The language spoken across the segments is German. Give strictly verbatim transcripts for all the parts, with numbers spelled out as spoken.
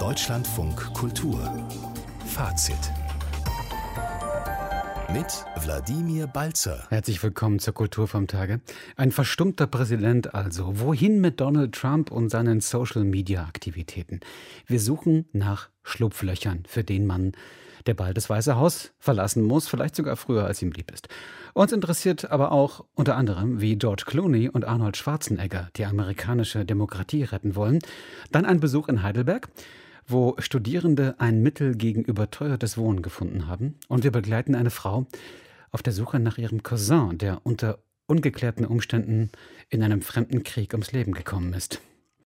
Deutschlandfunk Kultur Fazit mit Wladimir Balzer. Herzlich willkommen zur Kultur vom Tage. Ein verstummter Präsident also. Wohin mit Donald Trump und seinen Social-Media-Aktivitäten? Wir suchen nach Schlupflöchern für den Mann, der bald das Weiße Haus verlassen muss, vielleicht sogar früher, als ihm lieb ist. Uns interessiert aber auch unter anderem, wie George Clooney und Arnold Schwarzenegger die amerikanische Demokratie retten wollen. Dann ein Besuch in Heidelberg, wo Studierende ein Mittel gegen überteuertes Wohnen gefunden haben. Und wir begleiten eine Frau auf der Suche nach ihrem Cousin, der unter ungeklärten Umständen in einem fremden Krieg ums Leben gekommen ist.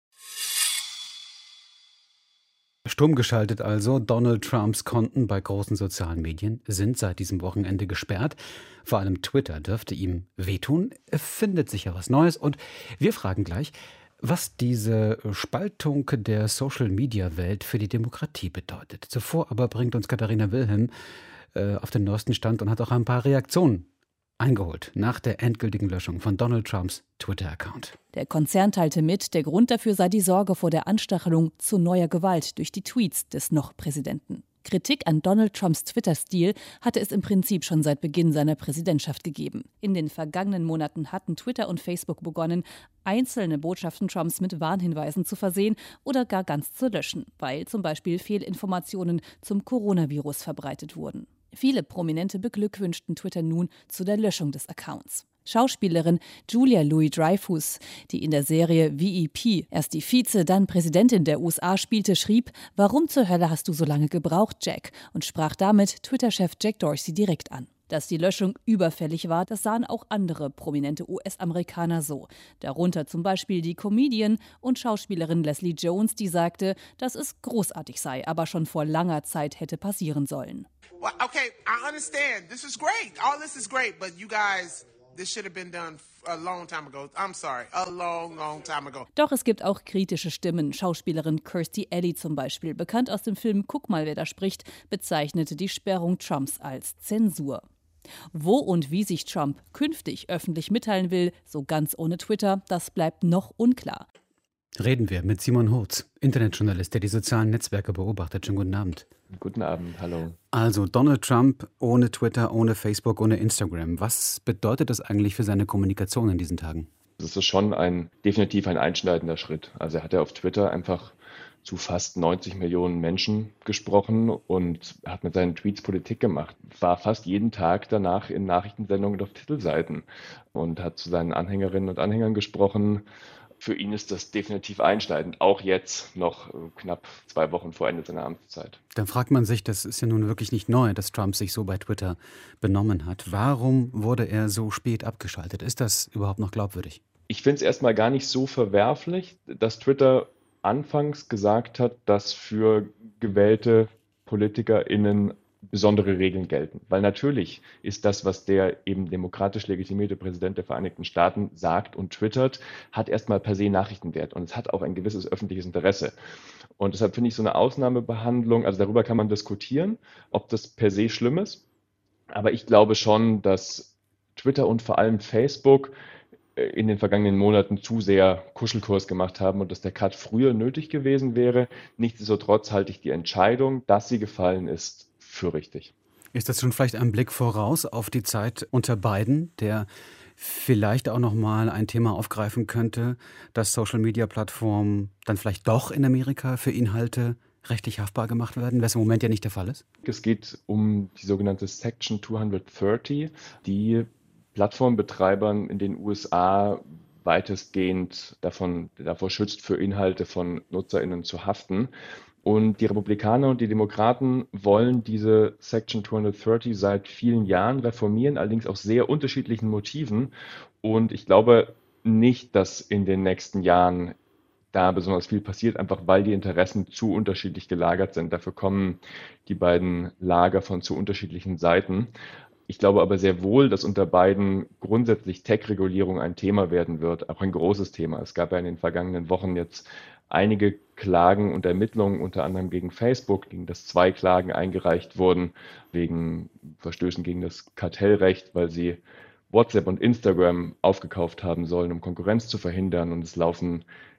Stumm geschaltet also, Donald Trumps Konten bei großen sozialen Medien sind seit diesem Wochenende gesperrt. Vor allem Twitter dürfte ihm wehtun. Es findet sich ja was Neues und wir fragen gleich, was diese Spaltung der Social-Media-Welt für die Demokratie bedeutet. Zuvor aber bringt uns Katharina Wilhelm äh, auf den neuesten Stand und hat auch ein paar Reaktionen eingeholt nach der endgültigen Löschung von Donald Trumps Twitter-Account. Der Konzern teilte mit, der Grund dafür sei die Sorge vor der Anstachelung zu neuer Gewalt durch die Tweets des noch-Präsidenten. Kritik an Donald Trumps Twitter-Stil hatte es im Prinzip schon seit Beginn seiner Präsidentschaft gegeben. In den vergangenen Monaten hatten Twitter und Facebook begonnen, einzelne Botschaften Trumps mit Warnhinweisen zu versehen oder gar ganz zu löschen, weil zum Beispiel Fehlinformationen zum Coronavirus verbreitet wurden. Viele Prominente beglückwünschten Twitter nun zu der Löschung des Accounts. Schauspielerin Julia Louis-Dreyfus, die in der Serie V E P erst die Vize, dann Präsidentin der U S A spielte, schrieb: „Warum zur Hölle hast du so lange gebraucht, Jack?" und sprach damit Twitter-Chef Jack Dorsey direkt an. Dass die Löschung überfällig war, das sahen auch andere prominente U S-Amerikaner so. Darunter zum Beispiel die Comedian und Schauspielerin Leslie Jones, die sagte, dass es großartig sei, aber schon vor langer Zeit hätte passieren sollen. Well, okay, I understand. This is great. All this is great, but you guys, this should have been done a long time ago. I'm sorry, a long, long time ago. Doch es gibt auch kritische Stimmen. Schauspielerin Kirstie Alley zum Beispiel, bekannt aus dem Film Guck mal, wer da spricht, bezeichnete die Sperrung Trumps als Zensur. Wo und wie sich Trump künftig öffentlich mitteilen will, so ganz ohne Twitter, das bleibt noch unklar. Reden wir mit Simon Hurz, Internetjournalist, der die sozialen Netzwerke beobachtet. Schönen guten Abend. Guten Abend, hallo. Also Donald Trump ohne Twitter, ohne Facebook, ohne Instagram. Was bedeutet das eigentlich für seine Kommunikation in diesen Tagen? Das ist schon ein definitiv ein einschneidender Schritt. Also er hat ja auf Twitter einfach zu fast neunzig Millionen Menschen gesprochen und hat mit seinen Tweets Politik gemacht. War fast jeden Tag danach in Nachrichtensendungen und auf Titelseiten und hat zu seinen Anhängerinnen und Anhängern gesprochen. Für ihn ist das definitiv einschneidend, auch jetzt noch knapp zwei Wochen vor Ende seiner Amtszeit. Dann fragt man sich, das ist ja nun wirklich nicht neu, dass Trump sich so bei Twitter benommen hat. Warum wurde er so spät abgeschaltet? Ist das überhaupt noch glaubwürdig? Ich finde es erstmal gar nicht so verwerflich, dass Twitter anfangs gesagt hat, dass für gewählte PolitikerInnen besondere Regeln gelten. Weil natürlich ist das, was der eben demokratisch legitimierte Präsident der Vereinigten Staaten sagt und twittert, hat erstmal per se Nachrichtenwert und es hat auch ein gewisses öffentliches Interesse. Und deshalb finde ich so eine Ausnahmebehandlung, also darüber kann man diskutieren, ob das per se schlimm ist. Aber ich glaube schon, dass Twitter und vor allem Facebook in den vergangenen Monaten zu sehr Kuschelkurs gemacht haben und dass der Cut früher nötig gewesen wäre. Nichtsdestotrotz halte ich die Entscheidung, dass sie gefallen ist, für richtig. Ist das schon vielleicht ein Blick voraus auf die Zeit unter Biden, der vielleicht auch noch mal ein Thema aufgreifen könnte, dass Social-Media-Plattformen dann vielleicht doch in Amerika für Inhalte rechtlich haftbar gemacht werden, was im Moment ja nicht der Fall ist? Es geht um die sogenannte Section zweihundertdreißig, die Plattformbetreibern in den U S A weitestgehend davon, davor schützt, für Inhalte von NutzerInnen zu haften. Und die Republikaner und die Demokraten wollen diese Section zweihundertdreißig seit vielen Jahren reformieren, allerdings aus sehr unterschiedlichen Motiven. Und ich glaube nicht, dass in den nächsten Jahren da besonders viel passiert, einfach weil die Interessen zu unterschiedlich gelagert sind. Dafür kommen die beiden Lager von zu unterschiedlichen Seiten. Ich glaube aber sehr wohl, dass unter Biden grundsätzlich Tech-Regulierung ein Thema werden wird, auch ein großes Thema. Es gab ja in den vergangenen Wochen jetzt einige Klagen und Ermittlungen, unter anderem gegen Facebook, gegen das zwei Klagen eingereicht wurden, wegen Verstößen gegen das Kartellrecht, weil sie WhatsApp und Instagram aufgekauft haben sollen, um Konkurrenz zu verhindern. Und es laufen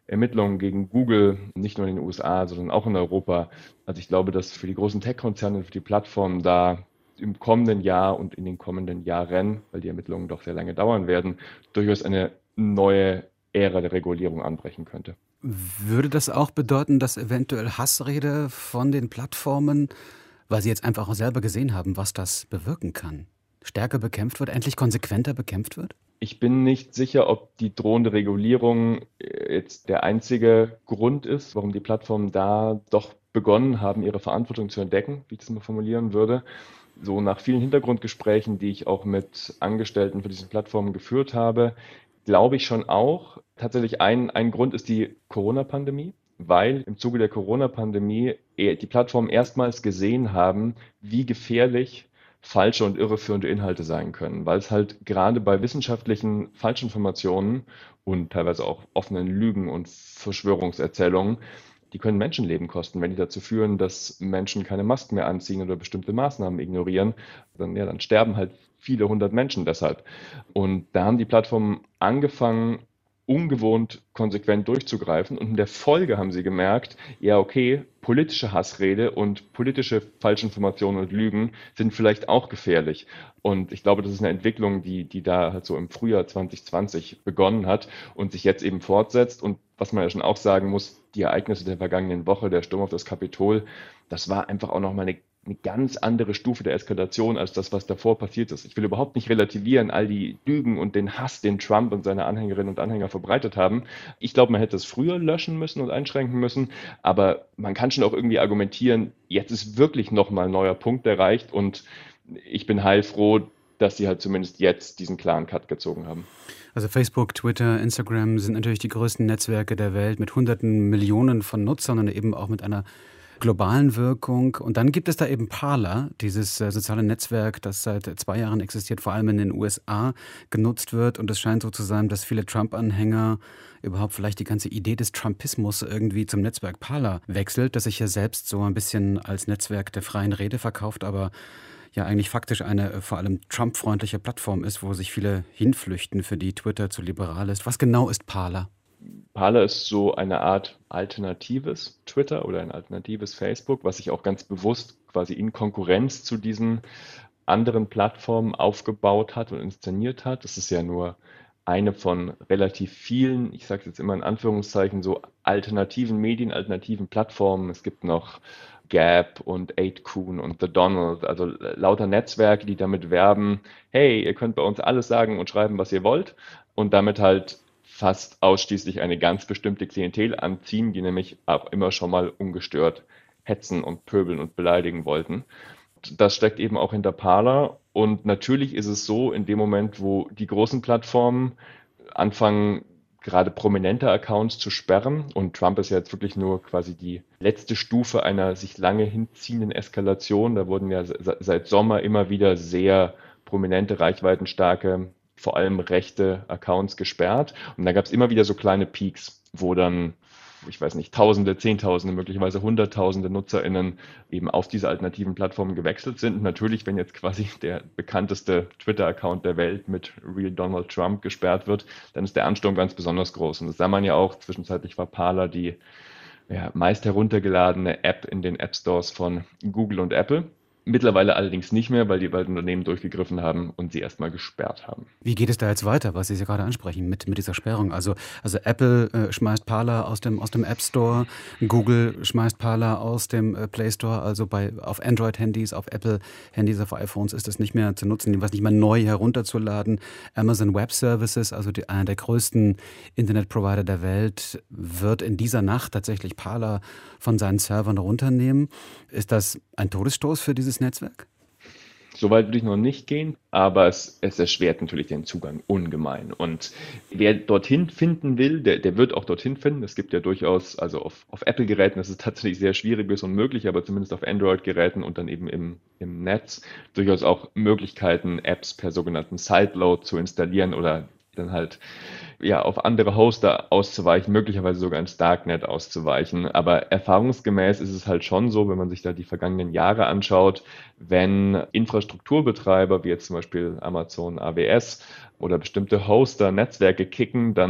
Ermittlungen gegen Google, nicht nur in den U S A, sondern auch in Europa. Also ich glaube, dass für die großen Tech-Konzerne, für die Plattformen da im kommenden Jahr und in den kommenden Jahren, weil die Ermittlungen doch sehr lange dauern werden, durchaus eine neue Ära der Regulierung anbrechen könnte. Würde das auch bedeuten, dass eventuell Hassrede von den Plattformen, weil sie jetzt einfach auch selber gesehen haben, was das bewirken kann, stärker bekämpft wird, endlich konsequenter bekämpft wird? Ich bin nicht sicher, ob die drohende Regulierung jetzt der einzige Grund ist, warum die Plattformen da doch begonnen haben, ihre Verantwortung zu entdecken, wie ich das mal formulieren würde. So nach vielen Hintergrundgesprächen, die ich auch mit Angestellten für diese Plattformen geführt habe, glaube ich schon auch. Tatsächlich ein, ein Grund ist die Corona-Pandemie, weil im Zuge der Corona-Pandemie die Plattformen erstmals gesehen haben, wie gefährlich falsche und irreführende Inhalte sein können, weil es halt gerade bei wissenschaftlichen Falschinformationen und teilweise auch offenen Lügen und Verschwörungserzählungen, die können Menschenleben kosten. Wenn die dazu führen, dass Menschen keine Masken mehr anziehen oder bestimmte Maßnahmen ignorieren, dann, ja, dann sterben halt viele hundert Menschen deshalb. Und da haben die Plattformen angefangen, ungewohnt konsequent durchzugreifen. Und in der Folge haben sie gemerkt, ja okay, politische Hassrede und politische Falschinformationen und Lügen sind vielleicht auch gefährlich. Und ich glaube, das ist eine Entwicklung, die, die da halt so im Frühjahr zwanzig zwanzig begonnen hat und sich jetzt eben fortsetzt. Und was man ja schon auch sagen muss, die Ereignisse der vergangenen Woche, der Sturm auf das Kapitol, das war einfach auch nochmal eine eine ganz andere Stufe der Eskalation als das, was davor passiert ist. Ich will überhaupt nicht relativieren, all die Lügen und den Hass, den Trump und seine Anhängerinnen und Anhänger verbreitet haben. Ich glaube, man hätte es früher löschen müssen und einschränken müssen, aber man kann schon auch irgendwie argumentieren, jetzt ist wirklich nochmal ein neuer Punkt erreicht und ich bin heilfroh, dass sie halt zumindest jetzt diesen klaren Cut gezogen haben. Also Facebook, Twitter, Instagram sind natürlich die größten Netzwerke der Welt mit hunderten Millionen von Nutzern und eben auch mit einer globalen Wirkung. Und dann gibt es da eben Parler, dieses äh, soziale Netzwerk, das seit zwei Jahren existiert, vor allem in den U S A genutzt wird. Und es scheint so zu sein, dass viele Trump-Anhänger überhaupt vielleicht die ganze Idee des Trumpismus irgendwie zum Netzwerk Parler wechselt, das sich ja selbst so ein bisschen als Netzwerk der freien Rede verkauft, aber ja eigentlich faktisch eine äh, vor allem Trump-freundliche Plattform ist, wo sich viele hinflüchten, für die Twitter zu liberal ist. Was genau ist Parler? Parler ist so eine Art alternatives Twitter oder ein alternatives Facebook, was sich auch ganz bewusst quasi in Konkurrenz zu diesen anderen Plattformen aufgebaut hat und inszeniert hat. Das ist ja nur eine von relativ vielen, ich sage jetzt immer in Anführungszeichen, so alternativen Medien, alternativen Plattformen. Es gibt noch Gap und eight kun und The Donald, also lauter Netzwerke, die damit werben, hey, ihr könnt bei uns alles sagen und schreiben, was ihr wollt und damit halt fast ausschließlich eine ganz bestimmte Klientel anziehen, die nämlich auch immer schon mal ungestört hetzen und pöbeln und beleidigen wollten. Das steckt eben auch hinter Parler und natürlich ist es so, in dem Moment, wo die großen Plattformen anfangen, gerade prominente Accounts zu sperren und Trump ist ja jetzt wirklich nur quasi die letzte Stufe einer sich lange hinziehenden Eskalation, da wurden ja seit Sommer immer wieder sehr prominente, reichweitenstarke, vor allem rechte Accounts gesperrt. Und da gab es immer wieder so kleine Peaks, wo dann, ich weiß nicht, Tausende, Zehntausende, möglicherweise Hunderttausende NutzerInnen eben auf diese alternativen Plattformen gewechselt sind. Und natürlich, wenn jetzt quasi der bekannteste Twitter-Account der Welt mit Real Donald Trump gesperrt wird, dann ist der Ansturm ganz besonders groß. Und das sah man ja auch, zwischenzeitlich war Parler die ja, meist heruntergeladene App in den App-Stores von Google und Apple. Mittlerweile allerdings nicht mehr, weil die beiden Unternehmen durchgegriffen haben und sie erstmal gesperrt haben. Wie geht es da jetzt weiter, was Sie ja gerade ansprechen mit, mit dieser Sperrung? Also, also Apple äh, schmeißt Parler aus dem, aus dem App Store, Google schmeißt Parler aus dem äh, Play Store, also bei, auf Android-Handys, auf Apple-Handys, auf iPhones ist es nicht mehr zu nutzen, was nicht mehr neu herunterzuladen. Amazon Web Services, also die, einer der größten Internetprovider der Welt, wird in dieser Nacht tatsächlich Parler von seinen Servern runternehmen. Ist das ein Todesstoß für dieses Netzwerk? Soweit würde ich noch nicht gehen, aber es, es erschwert natürlich den Zugang ungemein. Und wer dorthin finden will, der, der wird auch dorthin finden. Es gibt ja durchaus, also auf, auf Apple-Geräten, das ist tatsächlich sehr schwierig bis unmöglich, aber zumindest auf Android-Geräten und dann eben im, im Netz durchaus auch Möglichkeiten, Apps per sogenannten Sideload zu installieren oder dann halt ja auf andere Hoster auszuweichen, möglicherweise sogar ins Darknet auszuweichen. Aber erfahrungsgemäß ist es halt schon so, wenn man sich da die vergangenen Jahre anschaut, wenn Infrastrukturbetreiber wie jetzt zum Beispiel Amazon A W S oder bestimmte Hoster Netzwerke kicken, dann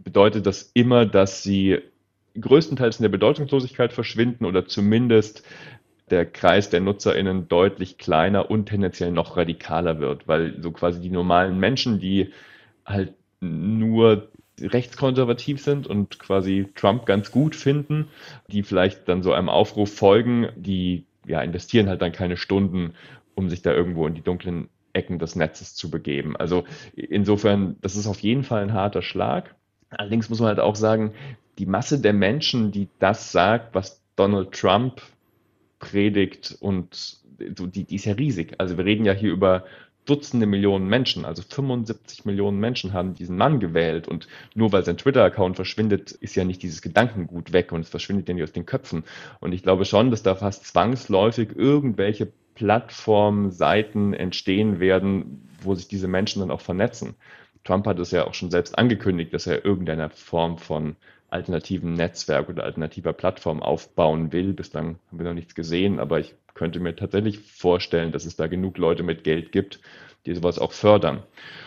bedeutet das immer, dass sie größtenteils in der Bedeutungslosigkeit verschwinden oder zumindest der Kreis der NutzerInnen deutlich kleiner und tendenziell noch radikaler wird, weil so quasi die normalen Menschen, die halt nur rechtskonservativ sind und quasi Trump ganz gut finden, die vielleicht dann so einem Aufruf folgen, die ja investieren halt dann keine Stunden, um sich da irgendwo in die dunklen Ecken des Netzes zu begeben. Also insofern, das ist auf jeden Fall ein harter Schlag. Allerdings muss man halt auch sagen, die Masse der Menschen, die das sagt, was Donald Trump predigt, und so, die, die ist ja riesig. Also wir reden ja hier über Dutzende Millionen Menschen, also fünfundsiebzig Millionen Menschen haben diesen Mann gewählt, und nur weil sein Twitter-Account verschwindet, ist ja nicht dieses Gedankengut weg und es verschwindet ja nicht aus den Köpfen. Und ich glaube schon, dass da fast zwangsläufig irgendwelche Plattformen, Seiten entstehen werden, wo sich diese Menschen dann auch vernetzen. Trump hat es ja auch schon selbst angekündigt, dass er irgendeine Form von alternativen Netzwerk oder alternativer Plattform aufbauen will. Bislang haben wir noch nichts gesehen, aber ich könnte mir tatsächlich vorstellen, dass es da genug Leute mit Geld gibt, die sowas auch fördern.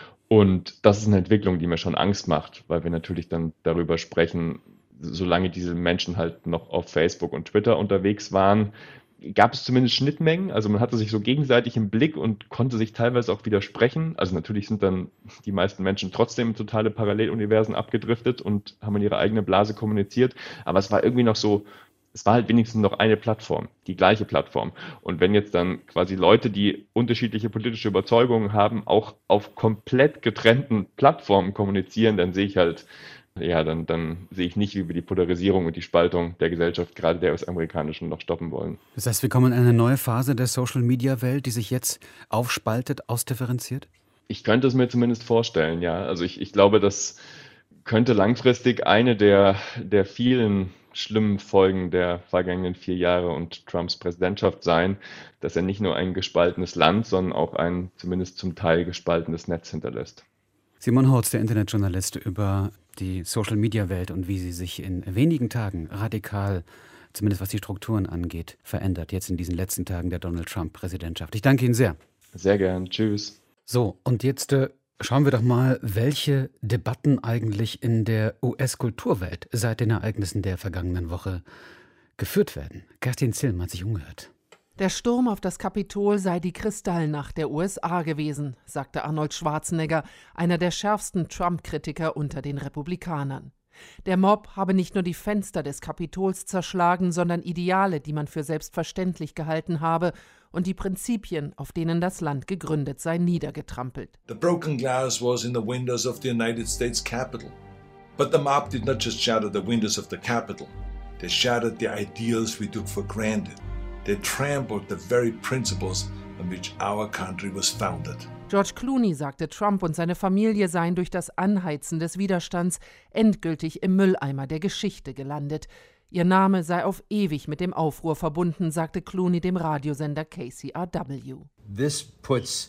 Und das ist eine Entwicklung, die mir schon Angst macht, weil wir natürlich dann darüber sprechen, solange diese Menschen halt noch auf Facebook und Twitter unterwegs waren, gab es zumindest Schnittmengen. Also man hatte sich so gegenseitig im Blick und konnte sich teilweise auch widersprechen. Also natürlich sind dann die meisten Menschen trotzdem in totale Paralleluniversen abgedriftet und haben in ihre eigene Blase kommuniziert. Aber es war irgendwie noch so, es war halt wenigstens noch eine Plattform, die gleiche Plattform. Und wenn jetzt dann quasi Leute, die unterschiedliche politische Überzeugungen haben, auch auf komplett getrennten Plattformen kommunizieren, dann sehe ich halt, ja, dann, dann sehe ich nicht, wie wir die Polarisierung und die Spaltung der Gesellschaft, gerade der US-amerikanischen, noch stoppen wollen. Das heißt, wir kommen in eine neue Phase der Social-Media-Welt, die sich jetzt aufspaltet, ausdifferenziert? Ich könnte es mir zumindest vorstellen, ja. Also ich, ich glaube, das könnte langfristig eine der, der vielen schlimmen Folgen der vergangenen vier Jahre und Trumps Präsidentschaft sein, dass er nicht nur ein gespaltenes Land, sondern auch ein zumindest zum Teil gespaltenes Netz hinterlässt. Simon Holz, der Internetjournalist, über die Social-Media-Welt und wie sie sich in wenigen Tagen radikal, zumindest was die Strukturen angeht, verändert, jetzt in diesen letzten Tagen der Donald-Trump-Präsidentschaft. Ich danke Ihnen sehr. Sehr gern. Tschüss. So, und jetzt äh, schauen wir doch mal, welche Debatten eigentlich in der U S-Kulturwelt seit den Ereignissen der vergangenen Woche geführt werden. Kerstin Zilm hat sich umgehört. Der Sturm auf das Kapitol sei die Kristallnacht der U S A gewesen, sagte Arnold Schwarzenegger, einer der schärfsten Trump-Kritiker unter den Republikanern. Der Mob habe nicht nur die Fenster des Kapitols zerschlagen, sondern Ideale, die man für selbstverständlich gehalten habe, und die Prinzipien, auf denen das Land gegründet sei, niedergetrampelt. The broken glass was in the windows of the United States Capitol. But the mob did not just shatter the windows of the Capitol. They shattered the ideals we took for granted. They trampled the very principles on which our country was founded. George Clooney sagte, Trump und seine Familie seien durch das Anheizen des Widerstands endgültig im Mülleimer der Geschichte gelandet. Ihr Name sei auf ewig mit dem Aufruhr verbunden, sagte Clooney dem Radiosender K C R W. This puts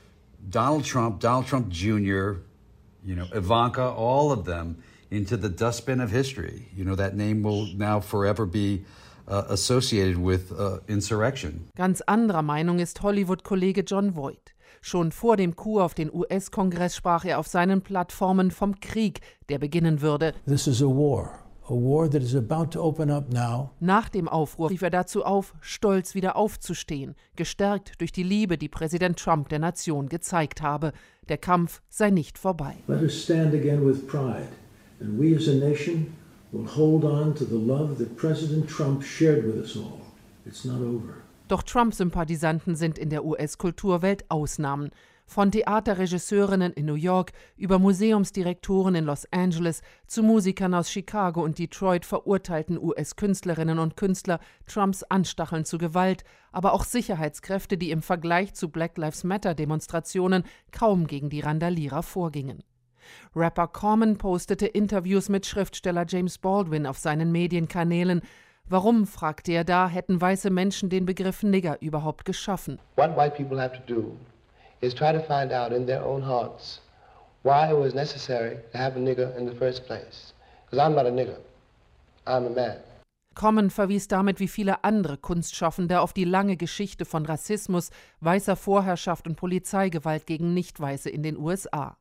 Donald Trump, Donald Trump Junior, you know, Ivanka, all of them into the dustbin of history. You know, that name will now forever be uh, associated with uh, insurrection. Ganz anderer Meinung ist Hollywood-Kollege Jon Voight. Schon vor dem Coup auf den U S-Kongress sprach er auf seinen Plattformen vom Krieg, der beginnen würde. This is a war. A war that is about to open up now. Nach dem Aufruhr rief er dazu auf, stolz wieder aufzustehen, gestärkt durch die Liebe, die Präsident Trump der Nation gezeigt habe. Der Kampf sei nicht vorbei. Let us stand again with pride, and we as a nation will hold on to the love that President Trump shared with us all. It's not over. Doch Trump-Sympathisanten sind in der U S-Kulturwelt Ausnahmen. Von Theaterregisseurinnen in New York über Museumsdirektoren in Los Angeles zu Musikern aus Chicago und Detroit verurteilten U S-Künstlerinnen und Künstler Trumps Anstacheln zu Gewalt, aber auch Sicherheitskräfte, die im Vergleich zu Black Lives Matter-Demonstrationen kaum gegen die Randalierer vorgingen. Rapper Common postete Interviews mit Schriftsteller James Baldwin auf seinen Medienkanälen. Warum, fragte er da, hätten weiße Menschen den Begriff Nigger überhaupt geschaffen? What white people have to do is try to find out in their own hearts why it was necessary to have a nigger in the first place. Because I'm not a nigger, I'm a man. Common verwies damit wie viele andere Kunstschaffende auf die lange Geschichte von Rassismus, weißer Vorherrschaft und Polizeigewalt gegen Nicht-Weiße in den U S A.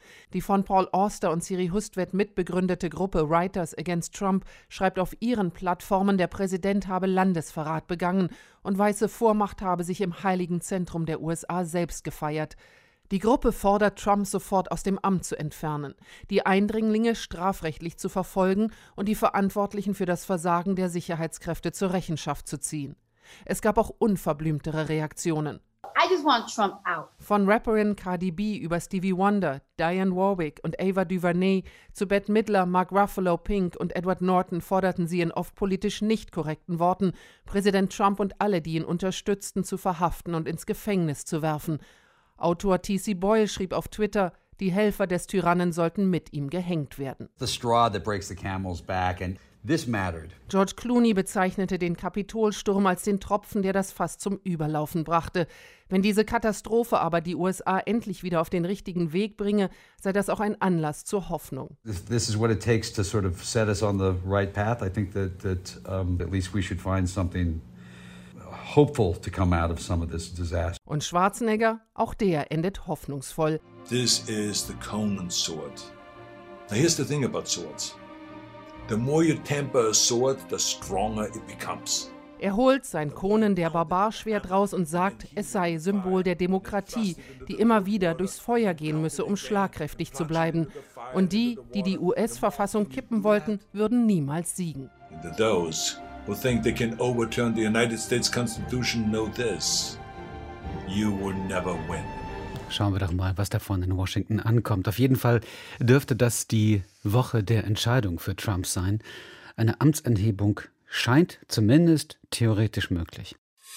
Die von Paul Auster und Siri Hustvedt mitbegründete Gruppe Writers Against Trump schreibt auf ihren Plattformen, der Präsident habe Landesverrat begangen und weiße Vormacht habe sich im heiligen Zentrum der U S A selbst gefeiert. Die Gruppe fordert, Trump sofort aus dem Amt zu entfernen, die Eindringlinge strafrechtlich zu verfolgen und die Verantwortlichen für das Versagen der Sicherheitskräfte zur Rechenschaft zu ziehen. Es gab auch unverblümtere Reaktionen. I just want Trump out. Von Rapperin Cardi B über Stevie Wonder, Dionne Warwick und Ava DuVernay zu Bette Midler, Mark Ruffalo, Pink und Edward Norton forderten sie in oft politisch nicht korrekten Worten, Präsident Trump und alle, die ihn unterstützten, zu verhaften und ins Gefängnis zu werfen. Autor T C Boyle schrieb auf Twitter, die Helfer des Tyrannen sollten mit ihm gehängt werden. The straw that breaks the camel's back, and this mattered. George Clooney bezeichnete den Kapitolsturm als den Tropfen, der das Fass zum Überlaufen brachte. Wenn diese Katastrophe aber die U S A endlich wieder auf den richtigen Weg bringe, sei das auch ein Anlass zur Hoffnung. This, this is what it takes to sort of set us on the right path. I think that, that um, at least we should find something hopeful to come out of some of this disaster. Und Schwarzenegger, auch der endet hoffnungsvoll. This is the Conan sword. Now here's the thing about swords. The more you temper a sword, the stronger it becomes. Er holt sein Conan der Barbarschwert raus und sagt, es sei Symbol der Demokratie, die immer wieder durchs Feuer gehen müsse, um schlagkräftig zu bleiben. Und die, die die U S-Verfassung kippen wollten, würden niemals siegen. Those who think they can overturn the United States Constitution know this. You will never win. Schauen wir doch mal, was davon in Washington ankommt. Auf jeden Fall dürfte das die Woche der Entscheidung für Trump sein. Eine Amtsenthebung scheint zumindest theoretisch möglich.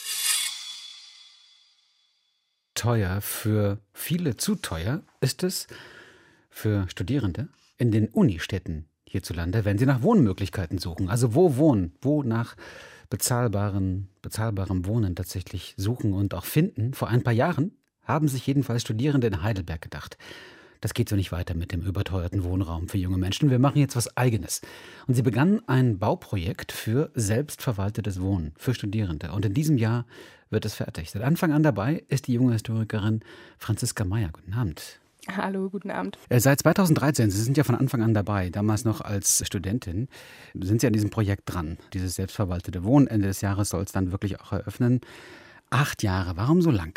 Teuer, für viele zu teuer ist es für Studierende in den Unistädten hierzulande, wenn sie nach Wohnmöglichkeiten suchen. Also wo wohnen, wo nach bezahlbaren, bezahlbarem Wohnen tatsächlich suchen und auch finden. Vor ein paar Jahren haben sich jedenfalls Studierende in Heidelberg gedacht, das geht so nicht weiter mit dem überteuerten Wohnraum für junge Menschen. Wir machen jetzt was Eigenes. Und sie begannen ein Bauprojekt für selbstverwaltetes Wohnen für Studierende. Und in diesem Jahr wird es fertig. Seit Anfang an dabei ist die junge Historikerin Franziska Meyer. Guten Abend. Hallo, guten Abend. Seit zweitausenddreizehn, Sie sind ja von Anfang an dabei, damals noch als Studentin, sind Sie an diesem Projekt dran. Dieses selbstverwaltete Wohnen, Ende des Jahres soll es dann wirklich auch eröffnen. Acht Jahre, warum so lang?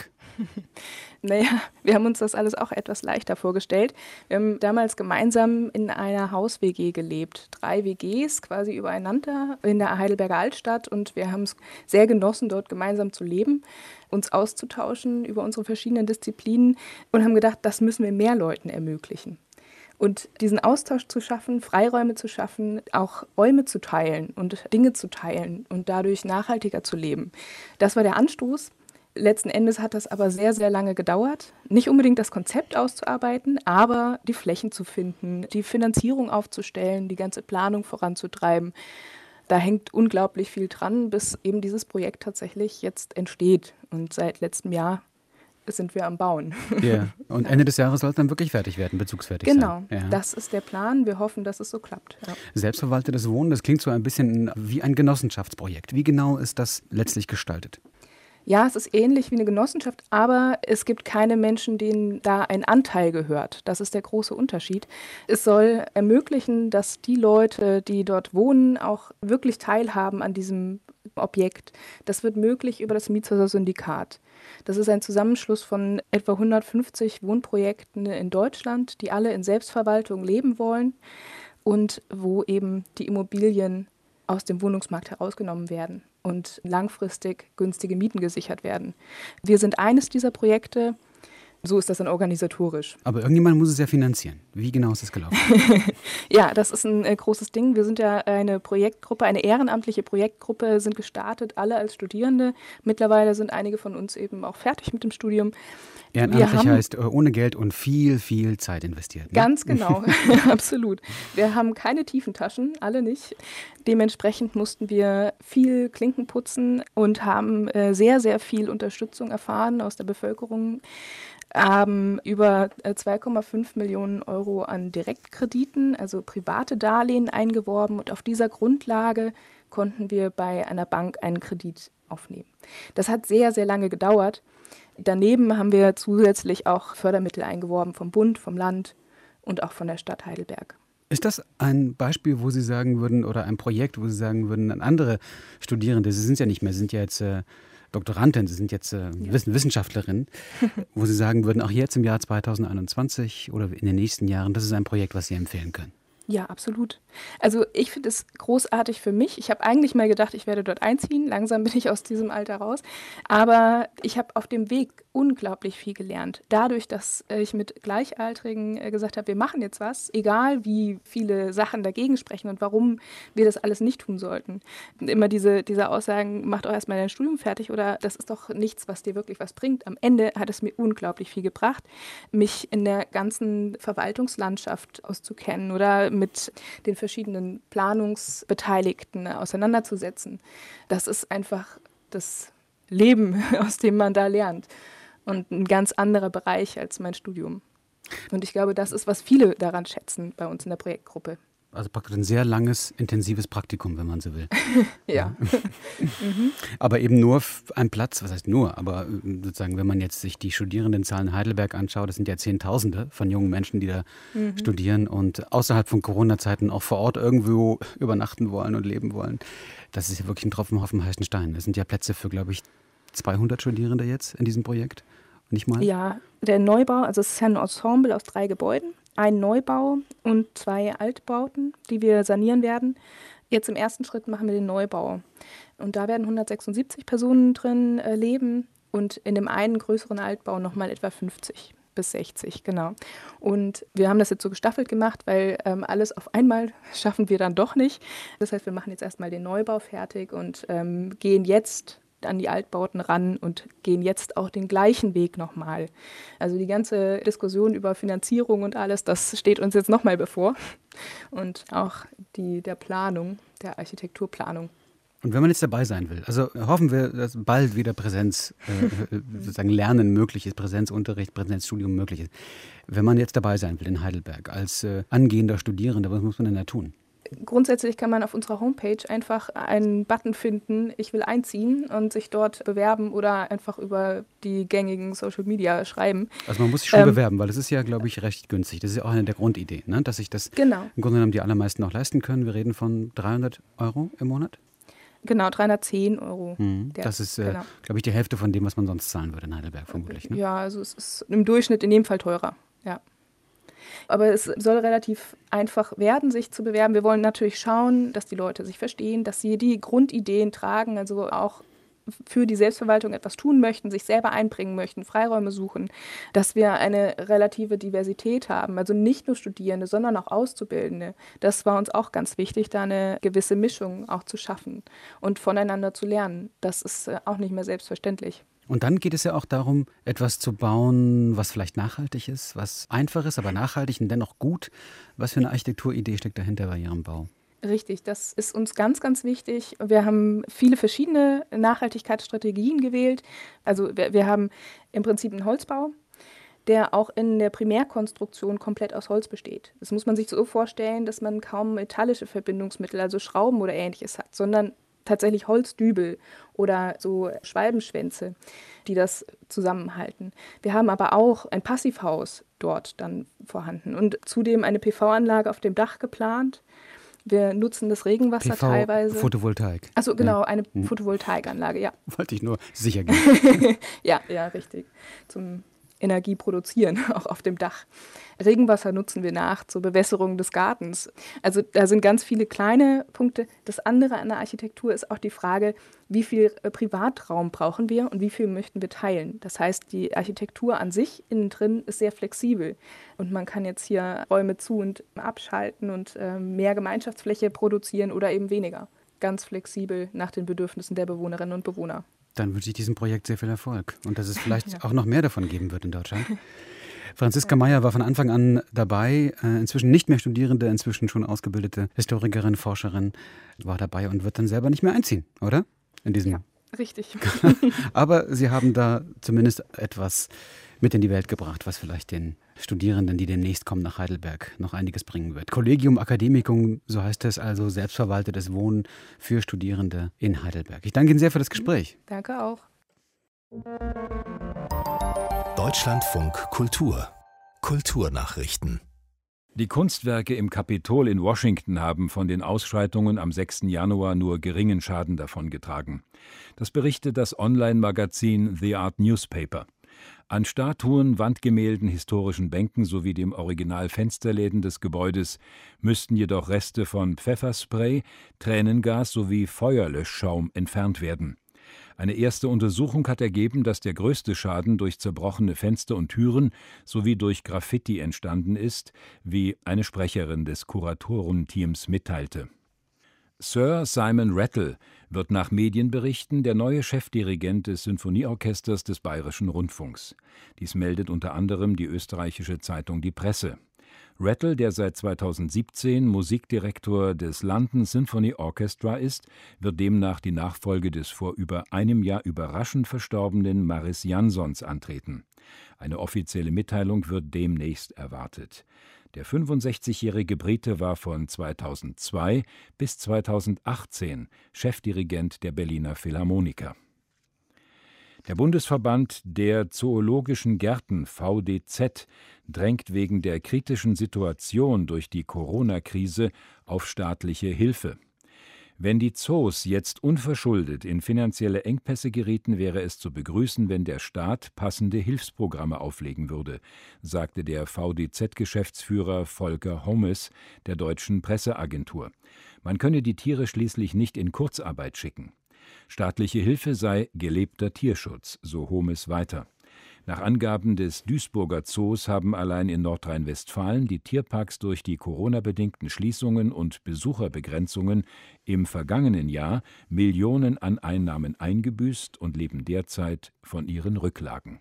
Naja, wir haben uns das alles auch etwas leichter vorgestellt. Wir haben damals gemeinsam in einer Haus-W G gelebt. Drei W Gs quasi übereinander in der Heidelberger Altstadt. Und wir haben es sehr genossen, dort gemeinsam zu leben, uns auszutauschen über unsere verschiedenen Disziplinen und haben gedacht, das müssen wir mehr Leuten ermöglichen. Und diesen Austausch zu schaffen, Freiräume zu schaffen, auch Räume zu teilen und Dinge zu teilen und dadurch nachhaltiger zu leben. Das war der Anstoß. Letzten Endes hat das aber sehr, sehr lange gedauert. Nicht unbedingt das Konzept auszuarbeiten, aber die Flächen zu finden, die Finanzierung aufzustellen, die ganze Planung voranzutreiben. Da hängt unglaublich viel dran, bis eben dieses Projekt tatsächlich jetzt entsteht. Und seit letztem Jahr sind wir am Bauen. Ja, und Ende des Jahres soll es dann wirklich fertig werden, bezugsfertig genau, sein. Genau, ja. Das ist der Plan. Wir hoffen, dass es so klappt. Ja. Selbstverwaltetes Wohnen, das klingt so ein bisschen wie ein Genossenschaftsprojekt. Wie genau ist das letztlich gestaltet? Ja, es ist ähnlich wie eine Genossenschaft, aber es gibt keine Menschen, denen da ein Anteil gehört. Das ist der große Unterschied. Es soll ermöglichen, dass die Leute, die dort wohnen, auch wirklich teilhaben an diesem Objekt. Das wird möglich über das Mietshäuser-Syndikat. Das ist ein Zusammenschluss von etwa hundertfünfzig Wohnprojekten in Deutschland, die alle in Selbstverwaltung leben wollen und wo eben die Immobilien aus dem Wohnungsmarkt herausgenommen werden und langfristig günstige Mieten gesichert werden. Wir sind eines dieser Projekte. So ist das dann organisatorisch. Aber irgendjemand muss es ja finanzieren. Wie genau ist das gelaufen? Ja, das ist ein äh, großes Ding. Wir sind ja eine Projektgruppe, eine ehrenamtliche Projektgruppe, sind gestartet, alle als Studierende. Mittlerweile sind einige von uns eben auch fertig mit dem Studium. Ehrenamtlich haben, heißt ohne Geld und viel, viel Zeit investiert. Ne? Ganz genau, absolut. Wir haben keine tiefen Taschen, alle nicht. Dementsprechend mussten wir viel Klinken putzen und haben äh, sehr, sehr viel Unterstützung erfahren aus der Bevölkerung. Haben über zwei Komma fünf Millionen Euro an Direktkrediten, also private Darlehen, eingeworben. Und auf dieser Grundlage konnten wir bei einer Bank einen Kredit aufnehmen. Das hat sehr, sehr lange gedauert. Daneben haben wir zusätzlich auch Fördermittel eingeworben vom Bund, vom Land, und auch von der Stadt Heidelberg. Ist das ein Beispiel, wo Sie sagen würden, oder ein Projekt, wo Sie sagen würden, an andere Studierende, Sie sind es ja nicht mehr, Sie sind ja jetzt äh, Doktorandin, Sie sind jetzt äh, ja. Wissenschaftlerin, wo Sie sagen würden, auch jetzt im Jahr zweitausendeinundzwanzig oder in den nächsten Jahren, das ist ein Projekt, was Sie empfehlen können? Ja, absolut. Also ich finde es großartig für mich. Ich habe eigentlich mal gedacht, ich werde dort einziehen. Langsam bin ich aus diesem Alter raus. Aber ich habe auf dem Weg unglaublich viel gelernt. Dadurch, dass ich mit Gleichaltrigen gesagt habe, wir machen jetzt was, egal wie viele Sachen dagegen sprechen und warum wir das alles nicht tun sollten. Und immer diese, diese Aussagen, mach doch erstmal dein Studium fertig oder das ist doch nichts, was dir wirklich was bringt. Am Ende hat es mir unglaublich viel gebracht, mich in der ganzen Verwaltungslandschaft auszukennen oder mit den verschiedenen Planungsbeteiligten auseinanderzusetzen. Das ist einfach das Leben, aus dem man da lernt. Und ein ganz anderer Bereich als mein Studium. Und ich glaube, das ist, was viele daran schätzen bei uns in der Projektgruppe. Also praktisch ein sehr langes, intensives Praktikum, wenn man so will. Ja. mhm. Aber eben nur ein Platz, was heißt nur, aber sozusagen, wenn man jetzt sich die Studierendenzahlen in Heidelberg anschaut, das sind ja Zehntausende von jungen Menschen, die da mhm. studieren und außerhalb von Corona-Zeiten auch vor Ort irgendwo übernachten wollen und leben wollen. Das ist ja wirklich ein Tropfen auf dem heißen Stein. Es sind ja Plätze für, glaube ich, zweihundert Studierende jetzt in diesem Projekt. Nicht mal? Ja, der Neubau, also es ist ja ein Ensemble aus drei Gebäuden. Ein Neubau und zwei Altbauten, die wir sanieren werden. Jetzt im ersten Schritt machen wir den Neubau. Und da werden hundertsechsundsiebzig Personen drin äh, leben und in dem einen größeren Altbau nochmal etwa fünfzig bis sechzig, genau. Und wir haben das jetzt so gestaffelt gemacht, weil ähm, alles auf einmal schaffen wir dann doch nicht. Das heißt, wir machen jetzt erstmal den Neubau fertig und ähm, gehen jetzt an die Altbauten ran und gehen jetzt auch den gleichen Weg nochmal. Also die ganze Diskussion über Finanzierung und alles, das steht uns jetzt nochmal bevor. Und auch die der Planung, der Architekturplanung. Und wenn man jetzt dabei sein will, also hoffen wir, dass bald wieder Präsenz, äh, sozusagen Lernen möglich ist, Präsenzunterricht, Präsenzstudium möglich ist. Wenn man jetzt dabei sein will in Heidelberg als äh, angehender Studierender, was muss man denn da tun? Grundsätzlich kann man auf unserer Homepage einfach einen Button finden, ich will einziehen und sich dort bewerben oder einfach über die gängigen Social Media schreiben. Also man muss sich schon ähm, bewerben, weil das ist ja, glaube ich, recht günstig. Das ist ja auch eine der Grundideen, ne? Dass sich das genau. im Grunde genommen die allermeisten auch leisten können. Wir reden von dreihundert Euro im Monat? Genau, dreihundertzehn Euro. Mhm. Der, das ist, äh, genau. glaube ich, die Hälfte von dem, was man sonst zahlen würde in Heidelberg vermutlich. Ne? Ja, also es ist im Durchschnitt in dem Fall teurer, ja. Aber es soll relativ einfach werden, sich zu bewerben. Wir wollen natürlich schauen, dass die Leute sich verstehen, dass sie die Grundideen tragen, also auch für die Selbstverwaltung etwas tun möchten, sich selber einbringen möchten, Freiräume suchen, dass wir eine relative Diversität haben, also nicht nur Studierende, sondern auch Auszubildende. Das war uns auch ganz wichtig, da eine gewisse Mischung auch zu schaffen und voneinander zu lernen. Das ist auch nicht mehr selbstverständlich. Und dann geht es ja auch darum, etwas zu bauen, was vielleicht nachhaltig ist, was einfach ist, aber nachhaltig und dennoch gut. Was für eine Architekturidee steckt dahinter bei Ihrem Bau? Richtig, das ist uns ganz, ganz wichtig. Wir haben viele verschiedene Nachhaltigkeitsstrategien gewählt. Also wir, wir haben im Prinzip einen Holzbau, der auch in der Primärkonstruktion komplett aus Holz besteht. Das muss man sich so vorstellen, dass man kaum metallische Verbindungsmittel, also Schrauben oder Ähnliches hat, sondern tatsächlich Holzdübel oder so Schwalbenschwänze, die das zusammenhalten. Wir haben aber auch ein Passivhaus dort dann vorhanden und zudem eine P V-Anlage auf dem Dach geplant. Wir nutzen das Regenwasser P V, teilweise. Photovoltaik. Achso, genau, ja. eine Photovoltaikanlage, ja. Wollte ich nur sicher gehen. ja, ja, richtig. Zum Energie produzieren, auch auf dem Dach. Regenwasser nutzen wir nach zur Bewässerung des Gartens. Also da sind ganz viele kleine Punkte. Das andere an der Architektur ist auch die Frage, wie viel Privatraum brauchen wir und wie viel möchten wir teilen. Das heißt, die Architektur an sich innen drin ist sehr flexibel und man kann jetzt hier Räume zu- und abschalten und äh, mehr Gemeinschaftsfläche produzieren oder eben weniger. Ganz flexibel nach den Bedürfnissen der Bewohnerinnen und Bewohner. Dann wünsche ich diesem Projekt sehr viel Erfolg und dass es vielleicht ja. auch noch mehr davon geben wird in Deutschland. Franziska ja. Meyer war von Anfang an dabei, inzwischen nicht mehr Studierende, inzwischen schon ausgebildete Historikerin, Forscherin, war dabei und wird dann selber nicht mehr einziehen, oder? In diesem ja, richtig. Aber Sie haben da zumindest etwas mit in die Welt gebracht, was vielleicht den Studierenden, die demnächst kommen nach Heidelberg, noch einiges bringen wird. Collegium Academicum, so heißt es also, selbstverwaltetes Wohnen für Studierende in Heidelberg. Ich danke Ihnen sehr für das Gespräch. Danke auch. Deutschlandfunk Kultur. Kulturnachrichten. Die Kunstwerke im Kapitol in Washington haben von den Ausschreitungen am sechsten Januar nur geringen Schaden davongetragen. Das berichtet das Online-Magazin The Art Newspaper. An Statuen, Wandgemälden, historischen Bänken sowie dem Original-Fensterläden des Gebäudes müssten jedoch Reste von Pfefferspray, Tränengas sowie Feuerlöschschaum entfernt werden. Eine erste Untersuchung hat ergeben, dass der größte Schaden durch zerbrochene Fenster und Türen sowie durch Graffiti entstanden ist, wie eine Sprecherin des Kuratorenteams mitteilte. Sir Simon Rattle wird nach Medienberichten der neue Chefdirigent des Sinfonieorchesters des Bayerischen Rundfunks. Dies meldet unter anderem die österreichische Zeitung Die Presse. Rattle, der seit zweitausendsiebzehn Musikdirektor des London Symphony Orchestra ist, wird demnach die Nachfolge des vor über einem Jahr überraschend verstorbenen Maris Jansons antreten. Eine offizielle Mitteilung wird demnächst erwartet. Der fünfundsechzigjährige Brite war von zweitausendzwei bis zweitausendachtzehn Chefdirigent der Berliner Philharmoniker. Der Bundesverband der Zoologischen Gärten V D Z drängt wegen der kritischen Situation durch die Corona-Krise auf staatliche Hilfe. Wenn die Zoos jetzt unverschuldet in finanzielle Engpässe gerieten, wäre es zu begrüßen, wenn der Staat passende Hilfsprogramme auflegen würde, sagte der V D Z-Geschäftsführer Volker Hommes der Deutschen Presseagentur. Man könne die Tiere schließlich nicht in Kurzarbeit schicken. Staatliche Hilfe sei gelebter Tierschutz, so Hommes weiter. Nach Angaben des Duisburger Zoos haben allein in Nordrhein-Westfalen die Tierparks durch die Corona-bedingten Schließungen und Besucherbegrenzungen im vergangenen Jahr Millionen an Einnahmen eingebüßt und leben derzeit von ihren Rücklagen.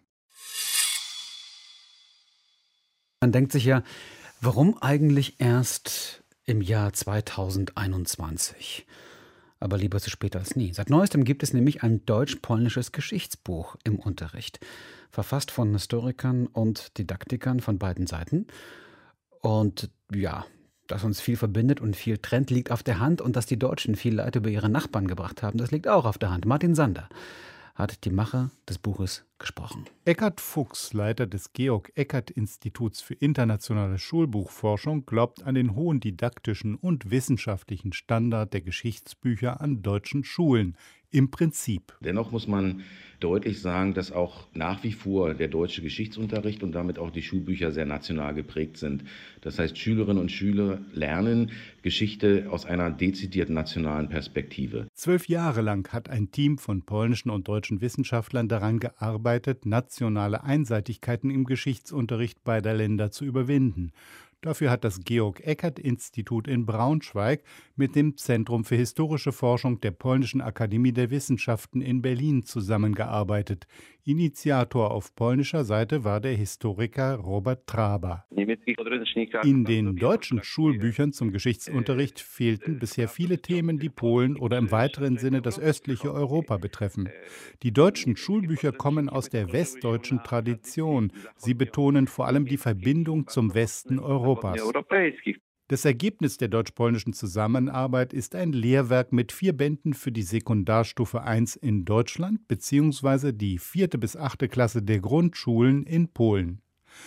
Man denkt sich ja, warum eigentlich erst im Jahr zweitausendeinundzwanzig? Aber lieber zu spät als nie. Seit Neuestem gibt es nämlich ein deutsch-polnisches Geschichtsbuch im Unterricht, verfasst von Historikern und Didaktikern von beiden Seiten. Und ja, dass uns viel verbindet und viel trennt, liegt auf der Hand. Und dass die Deutschen viel Leid über ihre Nachbarn gebracht haben, das liegt auch auf der Hand. Martin Sander hat die Macher des Buches gesprochen. Eckhard Fuchs, Leiter des Georg-Eckert-Instituts für internationale Schulbuchforschung, glaubt an den hohen didaktischen und wissenschaftlichen Standard der Geschichtsbücher an deutschen Schulen. Im Prinzip. Dennoch muss man deutlich sagen, dass auch nach wie vor der deutsche Geschichtsunterricht und damit auch die Schulbücher sehr national geprägt sind. Das heißt, Schülerinnen und Schüler lernen Geschichte aus einer dezidiert nationalen Perspektive. Zwölf Jahre lang hat ein Team von polnischen und deutschen Wissenschaftlern daran gearbeitet, nationale Einseitigkeiten im Geschichtsunterricht beider Länder zu überwinden. Dafür hat das Georg-Eckert-Institut in Braunschweig mit dem Zentrum für historische Forschung der Polnischen Akademie der Wissenschaften in Berlin zusammengearbeitet. Initiator auf polnischer Seite war der Historiker Robert Traber. In den deutschen Schulbüchern zum Geschichtsunterricht fehlten bisher viele Themen, die Polen oder im weiteren Sinne das östliche Europa betreffen. Die deutschen Schulbücher kommen aus der westdeutschen Tradition. Sie betonen vor allem die Verbindung zum Westen Europas. Das Ergebnis der deutsch-polnischen Zusammenarbeit ist ein Lehrwerk mit vier Bänden für die Sekundarstufe eins in Deutschland bzw. die vierte bis achte Klasse der Grundschulen in Polen.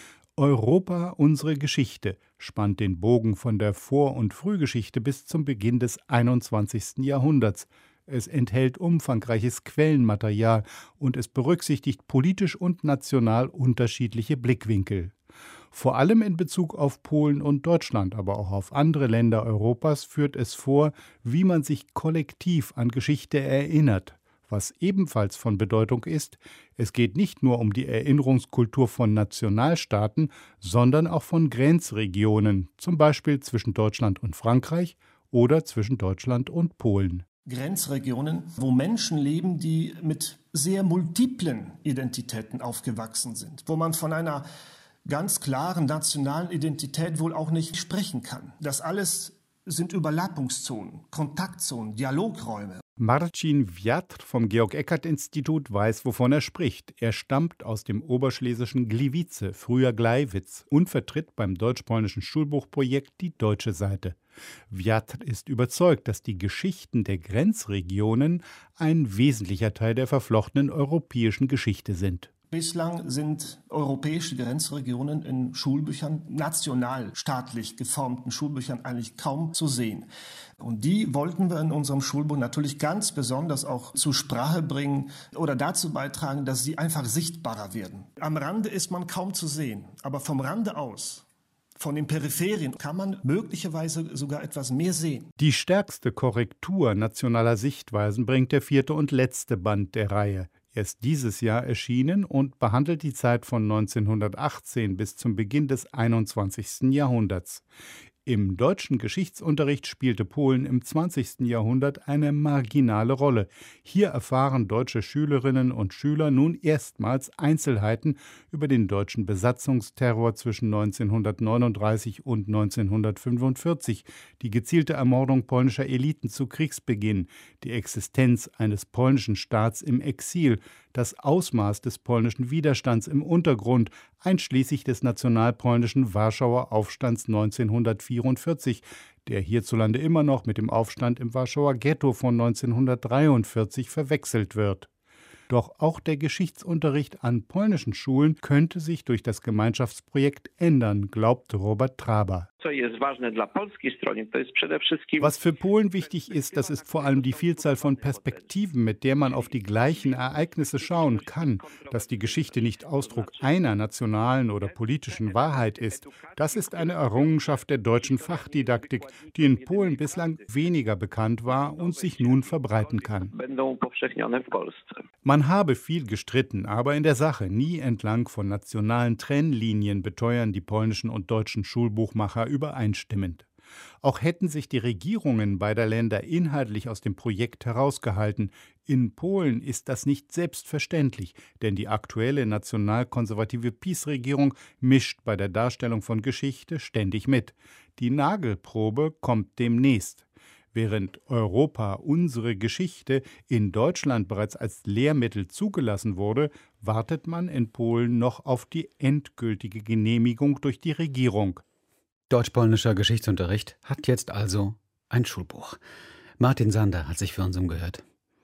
Europa, unsere Geschichte, spannt den Bogen von der Vor- und Frühgeschichte bis zum Beginn des einundzwanzigsten Jahrhunderts. Es enthält umfangreiches Quellenmaterial und es berücksichtigt politisch und national unterschiedliche Blickwinkel. Vor allem in Bezug auf Polen und Deutschland, aber auch auf andere Länder Europas führt es vor, wie man sich kollektiv an Geschichte erinnert. Was ebenfalls von Bedeutung ist, es geht nicht nur um die Erinnerungskultur von Nationalstaaten, sondern auch von Grenzregionen, zum Beispiel zwischen Deutschland und Frankreich oder zwischen Deutschland und Polen. Grenzregionen, wo Menschen leben, die mit sehr multiplen Identitäten aufgewachsen sind, wo man von einer ganz klaren nationalen Identität wohl auch nicht sprechen kann. Das alles sind Überlappungszonen, Kontaktzonen, Dialogräume. Marcin Wiatr vom Georg-Eckert-Institut weiß, wovon er spricht. Er stammt aus dem oberschlesischen Gliwice, früher Gleiwitz, und vertritt beim deutsch-polnischen Schulbuchprojekt die deutsche Seite. Wiatr ist überzeugt, dass die Geschichten der Grenzregionen ein wesentlicher Teil der verflochtenen europäischen Geschichte sind. Bislang sind europäische Grenzregionen in Schulbüchern, nationalstaatlich geformten Schulbüchern, eigentlich kaum zu sehen. Und die wollten wir in unserem Schulbuch natürlich ganz besonders auch zur Sprache bringen oder dazu beitragen, dass sie einfach sichtbarer werden. Am Rande ist man kaum zu sehen, aber vom Rande aus, von den Peripherien, kann man möglicherweise sogar etwas mehr sehen. Die stärkste Korrektur nationaler Sichtweisen bringt der vierte und letzte Band der Reihe. Erst dieses Jahr erschienen und behandelt die Zeit von neunzehnhundertachtzehn bis zum Beginn des einundzwanzigsten Jahrhunderts. Im deutschen Geschichtsunterricht spielte Polen im zwanzigsten Jahrhundert eine marginale Rolle. Hier erfahren deutsche Schülerinnen und Schüler nun erstmals Einzelheiten über den deutschen Besatzungsterror zwischen neunzehnhundertneununddreißig und neunzehnhundertfünfundvierzig, die gezielte Ermordung polnischer Eliten zu Kriegsbeginn, die Existenz eines polnischen Staats im Exil, das Ausmaß des polnischen Widerstands im Untergrund, einschließlich des nationalpolnischen Warschauer Aufstands neunzehnhundertvierundvierzig, der hierzulande immer noch mit dem Aufstand im Warschauer Ghetto von neunzehnhundertdreiundvierzig verwechselt wird. Doch auch der Geschichtsunterricht an polnischen Schulen könnte sich durch das Gemeinschaftsprojekt ändern, glaubt Robert Traber. Was für Polen wichtig ist, das ist vor allem die Vielzahl von Perspektiven, mit der man auf die gleichen Ereignisse schauen kann. Dass die Geschichte nicht Ausdruck einer nationalen oder politischen Wahrheit ist, das ist eine Errungenschaft der deutschen Fachdidaktik, die in Polen bislang weniger bekannt war und sich nun verbreiten kann. Man habe viel gestritten, aber in der Sache nie entlang von nationalen Trennlinien, beteuern die polnischen und deutschen Schulbuchmacher übereinstimmend. Auch hätten sich die Regierungen beider Länder inhaltlich aus dem Projekt herausgehalten. In Polen ist das nicht selbstverständlich, denn die aktuelle nationalkonservative PiS-Regierung mischt bei der Darstellung von Geschichte ständig mit. Die Nagelprobe kommt demnächst. Während Europa, unsere Geschichte, in Deutschland bereits als Lehrmittel zugelassen wurde, wartet man in Polen noch auf die endgültige Genehmigung durch die Regierung. Deutsch-polnischer Geschichtsunterricht hat jetzt also ein Schulbuch. Martin Sander hat sich für uns umgehört.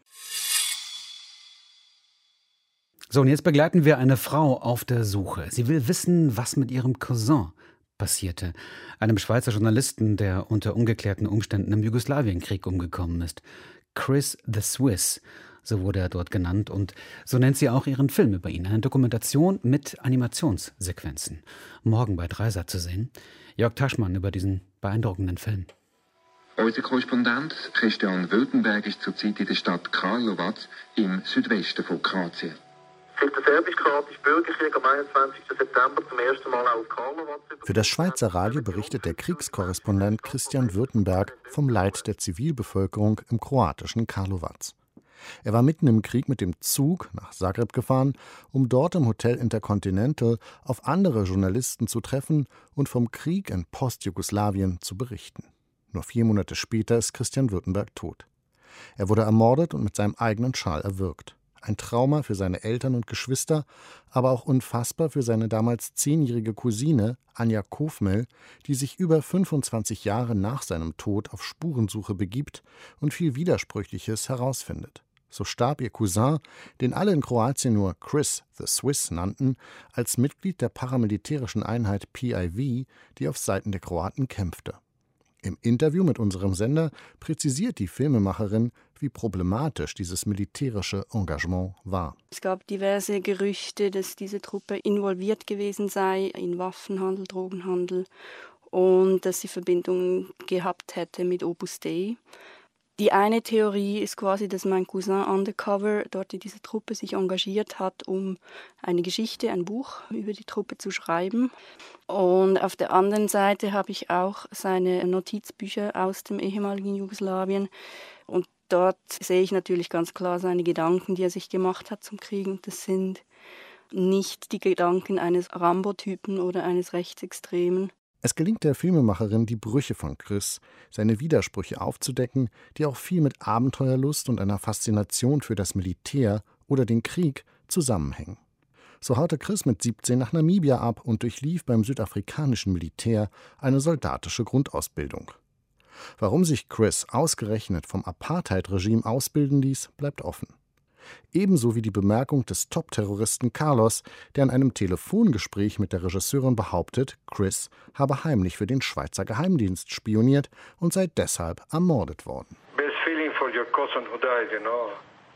So, und jetzt begleiten wir eine Frau auf der Suche. Sie will wissen, was mit ihrem Cousin passierte, einem Schweizer Journalisten, der unter ungeklärten Umständen im Jugoslawienkrieg umgekommen ist. Chris the Swiss, so wurde er dort genannt, und so nennt sie auch ihren Film über ihn, eine Dokumentation mit Animationssequenzen. Morgen bei Dreisat zu sehen. Jörg Taschmann über diesen beeindruckenden Film. Unser Korrespondent Christian Württemberg ist zurzeit in der Stadt Karlovac im Südwesten von Kroatien. Seit der serbisch-kroatische Bürgerkrieg am einundzwanzigsten September zum ersten Mal auf Karlovac. Für das Schweizer Radio berichtet der Kriegskorrespondent Christian Württemberg vom Leid der Zivilbevölkerung im kroatischen Karlovac. Er war mitten im Krieg mit dem Zug nach Zagreb gefahren, um dort im Hotel Intercontinental auf andere Journalisten zu treffen und vom Krieg in Postjugoslawien zu berichten. Nur vier Monate später ist Christian Württemberg tot. Er wurde ermordet und mit seinem eigenen Schal erwürgt. Ein Trauma für seine Eltern und Geschwister, aber auch unfassbar für seine damals zehnjährige Cousine Anja Kofmel, die sich über fünfundzwanzig Jahre nach seinem Tod auf Spurensuche begibt und viel Widersprüchliches herausfindet. So starb ihr Cousin, den alle in Kroatien nur Chris the Swiss nannten, als Mitglied der paramilitärischen Einheit P I V, die auf Seiten der Kroaten kämpfte. Im Interview mit unserem Sender präzisiert die Filmemacherin, wie problematisch dieses militärische Engagement war. Es gab diverse Gerüchte, dass diese Truppe involviert gewesen sei in Waffenhandel, Drogenhandel und dass sie Verbindungen gehabt hätte mit Opus Dei. Die eine Theorie ist quasi, dass mein Cousin undercover dort in dieser Truppe sich engagiert hat, um eine Geschichte, ein Buch über die Truppe zu schreiben. Und auf der anderen Seite habe ich auch seine Notizbücher aus dem ehemaligen Jugoslawien. Und dort sehe ich natürlich ganz klar seine Gedanken, die er sich gemacht hat zum Krieg. Und das sind nicht die Gedanken eines Rambo-Typen oder eines Rechtsextremen. Es gelingt der Filmemacherin, die Brüche von Chris, seine Widersprüche aufzudecken, die auch viel mit Abenteuerlust und einer Faszination für das Militär oder den Krieg zusammenhängen. So haute Chris mit siebzehn nach Namibia ab und durchlief beim südafrikanischen Militär eine soldatische Grundausbildung. Warum sich Chris ausgerechnet vom Apartheid-Regime ausbilden ließ, bleibt offen. Ebenso wie die Bemerkung des Top-Terroristen Carlos, der in einem Telefongespräch mit der Regisseurin behauptet, Chris habe heimlich für den Schweizer Geheimdienst spioniert und sei deshalb ermordet worden. Best feeling for your cousin who died, you know.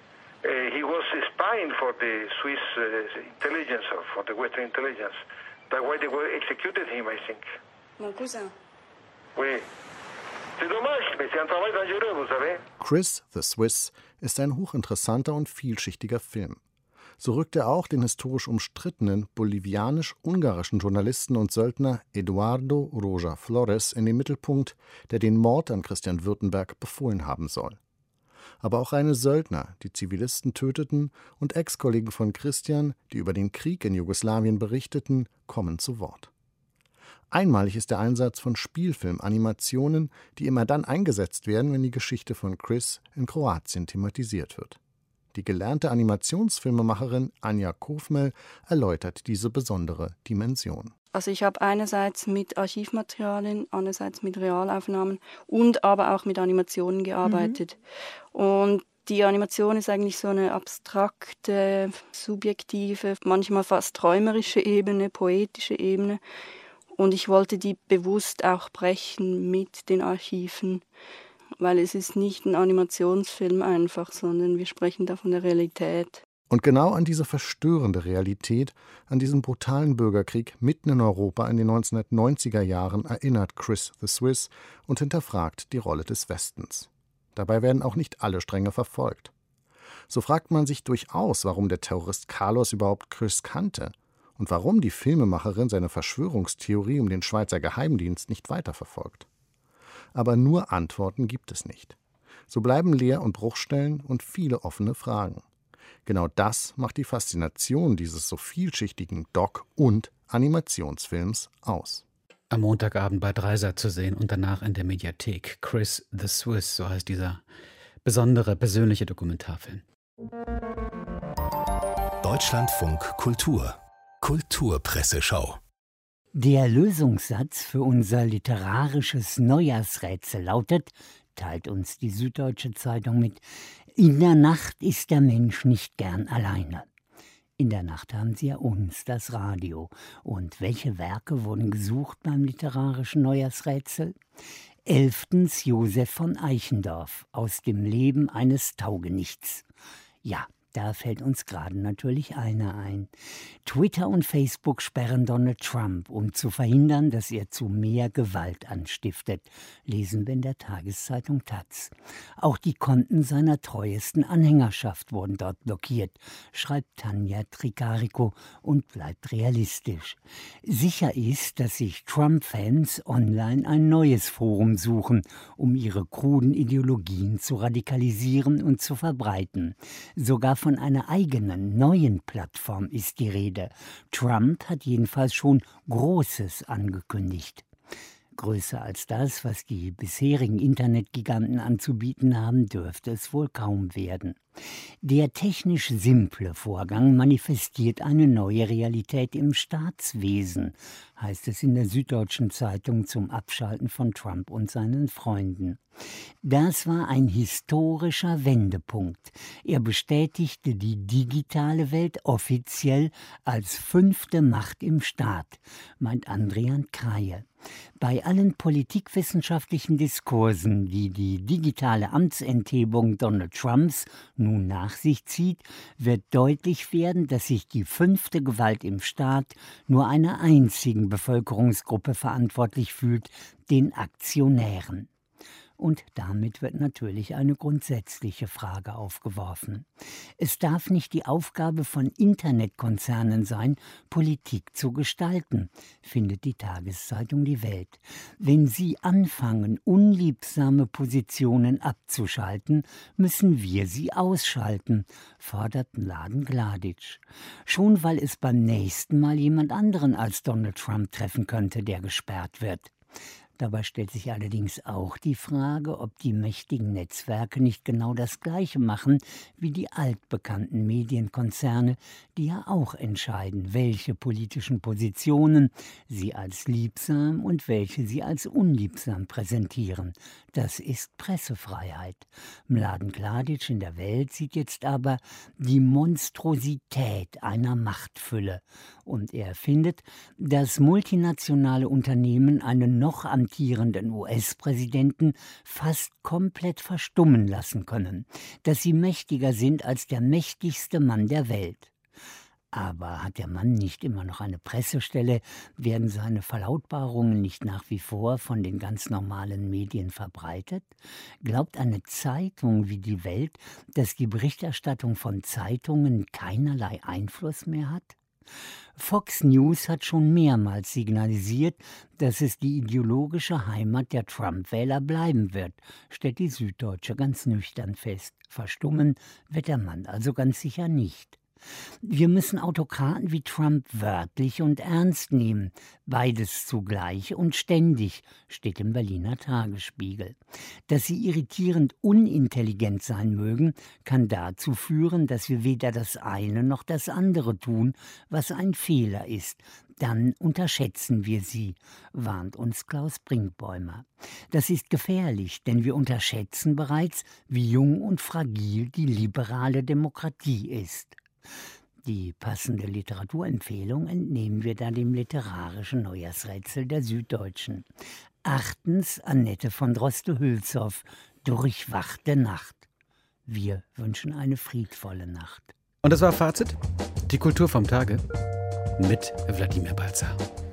Uh, he was spying for the Swiss uh, intelligence, or for the Western intelligence. That's why they were executed him, I think. Mon cousin. Oui. C'est dommage, mais c'est un travail dangereux, vous savez. Chris, the Swiss, ist ein hochinteressanter und vielschichtiger Film. So rückt er auch den historisch umstrittenen bolivianisch-ungarischen Journalisten und Söldner Eduardo Roja Flores in den Mittelpunkt, der den Mord an Christian Württemberg befohlen haben soll. Aber auch reine Söldner, die Zivilisten töteten, und Ex-Kollegen von Christian, die über den Krieg in Jugoslawien berichteten, kommen zu Wort. Einmalig ist der Einsatz von Spielfilmanimationen, die immer dann eingesetzt werden, wenn die Geschichte von Chris in Kroatien thematisiert wird. Die gelernte Animationsfilmemacherin Anja Kofmel erläutert diese besondere Dimension. Also ich habe einerseits mit Archivmaterialien, andererseits mit Realaufnahmen und aber auch mit Animationen gearbeitet. Mhm. Und die Animation ist eigentlich so eine abstrakte, subjektive, manchmal fast träumerische Ebene, poetische Ebene. Und ich wollte die bewusst auch brechen mit den Archiven, weil es ist nicht ein Animationsfilm einfach, sondern wir sprechen da von der Realität. Und genau an diese verstörende Realität, an diesen brutalen Bürgerkrieg mitten in Europa in den neunzehnhundertneunziger Jahren erinnert Chris the Swiss und hinterfragt die Rolle des Westens. Dabei werden auch nicht alle Stränge verfolgt. So fragt man sich durchaus, warum der Terrorist Carlos überhaupt Chris kannte. Und warum die Filmemacherin seine Verschwörungstheorie um den Schweizer Geheimdienst nicht weiterverfolgt. Aber nur Antworten gibt es nicht. So bleiben Leer- und Bruchstellen und viele offene Fragen. Genau das macht die Faszination dieses so vielschichtigen Doc- und Animationsfilms aus. Am Montagabend bei Dreisat zu sehen und danach in der Mediathek. Chris the Swiss, so heißt dieser besondere persönliche Dokumentarfilm. Deutschlandfunk Kultur Kulturpresseschau. Der Lösungssatz für unser literarisches Neujahrsrätsel lautet, teilt uns die Süddeutsche Zeitung mit, in der Nacht ist der Mensch nicht gern alleine. In der Nacht haben sie ja uns, das Radio. Und welche Werke wurden gesucht beim literarischen Neujahrsrätsel? Elftens Josef von Eichendorff aus dem Leben eines Taugenichts. Ja, da fällt uns gerade natürlich einer ein. Twitter und Facebook sperren Donald Trump, um zu verhindern, dass er zu mehr Gewalt anstiftet, lesen wir in der Tageszeitung Taz. Auch die Konten seiner treuesten Anhängerschaft wurden dort blockiert, schreibt Tanja Tricarico und bleibt realistisch. Sicher ist, dass sich Trump-Fans online ein neues Forum suchen, um ihre kruden Ideologien zu radikalisieren und zu verbreiten. Sogar von einer eigenen, neuen Plattform ist die Rede. Trump hat jedenfalls schon Großes angekündigt. Größer als das, was die bisherigen Internetgiganten anzubieten haben, dürfte es wohl kaum werden. Der technisch simple Vorgang manifestiert eine neue Realität im Staatswesen, heißt es in der Süddeutschen Zeitung zum Abschalten von Trump und seinen Freunden. Das war ein historischer Wendepunkt. Er bestätigte die digitale Welt offiziell als fünfte Macht im Staat, meint Andrian Kreie. Bei allen politikwissenschaftlichen Diskursen, die die digitale Amtsenthebung Donald Trumps nun nach sich zieht, wird deutlich werden, dass sich die fünfte Gewalt im Staat nur einer einzigen Bevölkerungsgruppe verantwortlich fühlt, den Aktionären. Und damit wird natürlich eine grundsätzliche Frage aufgeworfen. Es darf nicht die Aufgabe von Internetkonzernen sein, Politik zu gestalten, findet die Tageszeitung Die Welt. Wenn sie anfangen, unliebsame Positionen abzuschalten, müssen wir sie ausschalten, fordert Mladen Gladic. Schon weil es beim nächsten Mal jemand anderen als Donald Trump treffen könnte, der gesperrt wird. Dabei stellt sich allerdings auch die Frage, ob die mächtigen Netzwerke nicht genau das Gleiche machen wie die altbekannten Medienkonzerne, die ja auch entscheiden, welche politischen Positionen sie als liebsam und welche sie als unliebsam präsentieren. Das ist Pressefreiheit. Mladen Kladic in der Welt sieht jetzt aber die Monstrosität einer Machtfülle. Und er findet, dass multinationale Unternehmen einen noch amtierenden U S-Präsidenten fast komplett verstummen lassen können, dass sie mächtiger sind als der mächtigste Mann der Welt. Aber hat der Mann nicht immer noch eine Pressestelle? Werden seine Verlautbarungen nicht nach wie vor von den ganz normalen Medien verbreitet? Glaubt eine Zeitung wie die Welt, dass die Berichterstattung von Zeitungen keinerlei Einfluss mehr hat? Fox News hat schon mehrmals signalisiert, dass es die ideologische Heimat der Trump-Wähler bleiben wird, stellt die Süddeutsche ganz nüchtern fest. Verstummen wird der Mann also ganz sicher nicht. Wir müssen Autokraten wie Trump wörtlich und ernst nehmen. Beides zugleich und ständig, steht im Berliner Tagesspiegel. Dass sie irritierend unintelligent sein mögen, kann dazu führen, dass wir weder das eine noch das andere tun, was ein Fehler ist. Dann unterschätzen wir sie, warnt uns Klaus Brinkbäumer. Das ist gefährlich, denn wir unterschätzen bereits, wie jung und fragil die liberale Demokratie ist. Die passende Literaturempfehlung entnehmen wir da dem literarischen Neujahrsrätsel der Süddeutschen. Achtens Annette von Droste-Hülshoff, Durchwachte Nacht. Wir wünschen eine friedvolle Nacht. Und das war Fazit, die Kultur vom Tage mit Wladimir Balzer.